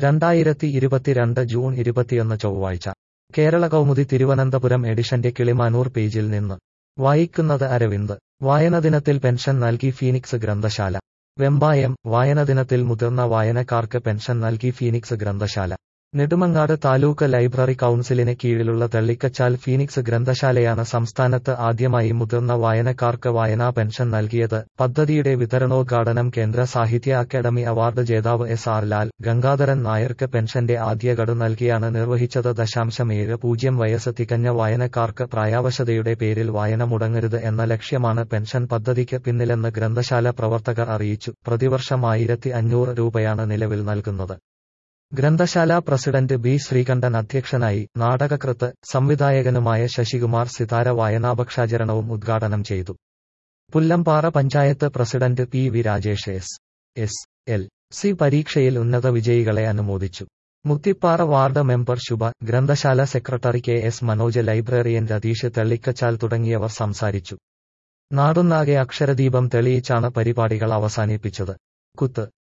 2022 June 21 ചൊവ്വാഴ്ച കേരള കൗമുദി തിരുവനന്തപുരം എഡിഷന്റെ കിളിമാനൂർ പേജിൽ നിന്ന് വായിക്കുന്നത് അരവിന്ദ്. വായനദിനത്തിൽ പെൻഷൻ നൽകി ഫീനിക്സ് ഗ്രന്ഥശാല. വെമ്പായം. വായനദിനത്തിൽ മുതിർന്ന വായനക്കാർക്ക് പെൻഷൻ നൽകി ഫീനിക്സ് ഗ്രന്ഥശാല. നെടുമങ്ങാട് താലൂക്ക് ലൈബ്രറി കൗൺസിലിന് കീഴിലുള്ള തള്ളിക്കച്ചാൽ ഫീനിക്സ് ഗ്രന്ഥശാലയാണ് സംസ്ഥാനത്ത് ആദ്യമായി മുതിർന്ന വായനക്കാർക്ക് വായനാ പെൻഷൻ നൽകിയത്. പദ്ധതിയുടെ വിതരണോദ്ഘാടനം കേന്ദ്ര സാഹിത്യ അക്കാദമി അവാർഡ് ജേതാവ് SR ലാൽ ഗംഗാധരൻ നായർക്ക് പെൻഷന്റെ ആദ്യ ഗഡു നൽകിയാണ് നിർവഹിച്ചത്. 0.70 വയസ്സ് തികഞ്ഞ വായനക്കാർക്ക് പ്രായാവശതയുടെ പേരിൽ വായന മുടങ്ങരുത് എന്ന ലക്ഷ്യമാണ് പെൻഷൻ പദ്ധതിക്ക് പിന്നിലെന്ന് ഗ്രന്ഥശാല പ്രവർത്തകർ അറിയിച്ചു. പ്രതിവർഷം 1500 രൂപയാണ് നിലവിൽ നൽകുന്നത്. ഗ്രന്ഥശാല പ്രസിഡന്റ് B. ശ്രീകണ്ഠൻ അധ്യക്ഷനായി. നാടകകൃത്ത്, സംവിധായകനുമായ ശശികുമാർ സിതാര വായനാപക്ഷാചരണവും ഉദ്ഘാടനം ചെയ്തു. Pullampara panchayat president PV Rajesh SSLC പരീക്ഷയിൽ ഉന്നത വിജയികളെ അനുമോദിച്ചു. മുത്തിപ്പാറ വാർഡ് മെമ്പർ ശുഭ, ഗ്രന്ഥശാല secretary KS Manoj, librarian Ratheesh തള്ളിക്കച്ചാൽ തുടങ്ങിയവർ സംസാരിച്ചു. നാടുന്നാകെ അക്ഷരദീപം തെളിയിച്ചാണ് പരിപാടികൾ അവസാനിപ്പിച്ചത്. കുത്ത്